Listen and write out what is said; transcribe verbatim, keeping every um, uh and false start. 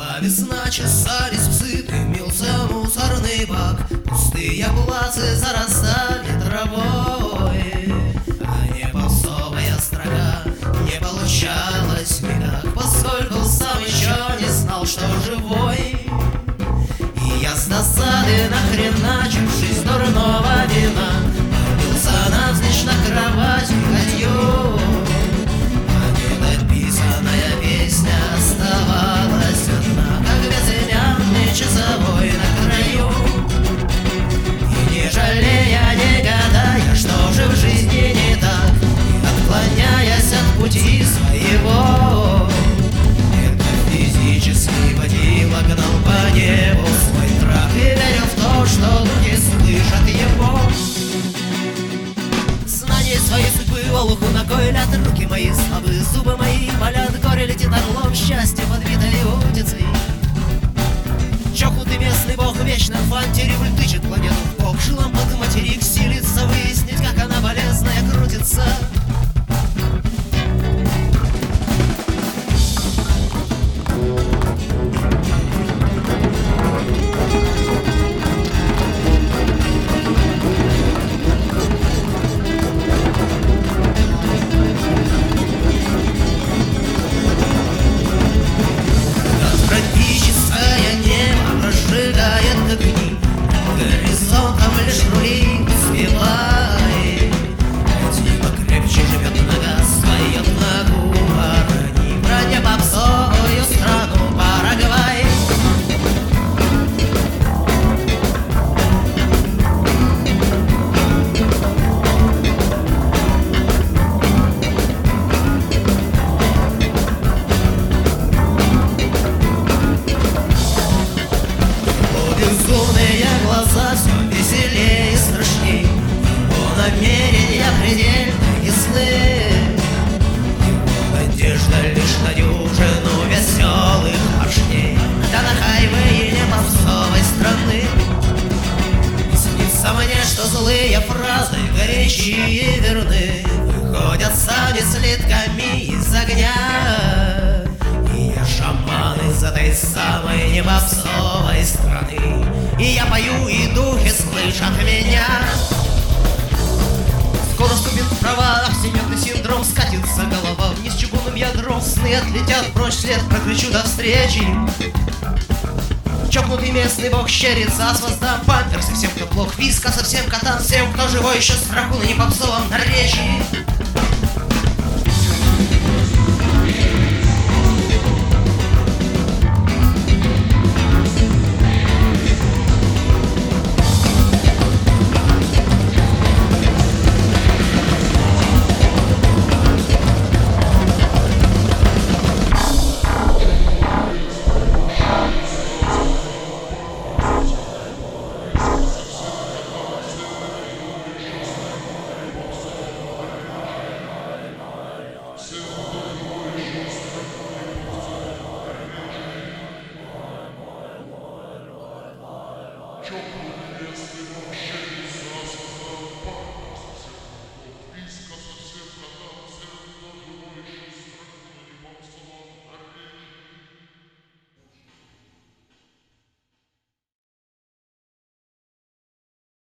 Была весна, чесались псы, дымился мусорный бак. Пустые плацы зарастали травой, а не попсовая строка не получалась никак, поскольку сам еще не знал, что живой. И я с досады, нахреначившись дурного вина, побился навзничь на кровать хотью. А недописанная песня оставалась одна, как безымянный часовой на краю. И не жалея, не гадая, что же в жизни не так, и отклоняясь от пути своего, это физически водила, гнал по небу свой трак и верил в то, что духи слышат его. Знание своей судьбы, олуху ногой лят, руки мои слабы, зубы мои болят, горе летит орлом, счастье подбитой утицей. Чокнутый местный бог вечно в антиребль тычет планету в бок, жилом под материк силится выяснить, как она болезная крутится. Горизонтом лишь рули успевай, Дима крепче живет нога своя ногу ворони, броня попсовую страну Парагвай. Безумные глаза все веселее и страшней, его намерения предельно ясны, его надежда лишь на дюжину веселых поршней, да на хайвее попсовой страны. И снится мне, что злые фразы, горячие и верны, выходят сами слитками из огня. И я шаман из этой самой непопсовой страны, и я пою, и духи слышат меня. Скоро вступит в права всемирный синдром, скатится голова вниз чугунным ядром, сны отлетят прочь, след прокричу до встречи. Чокнутый местный бог щерится, а с вас дам памперсы всем, кто плох, виска совсем котам, всем, кто живой еще страху на непопсовом наречии.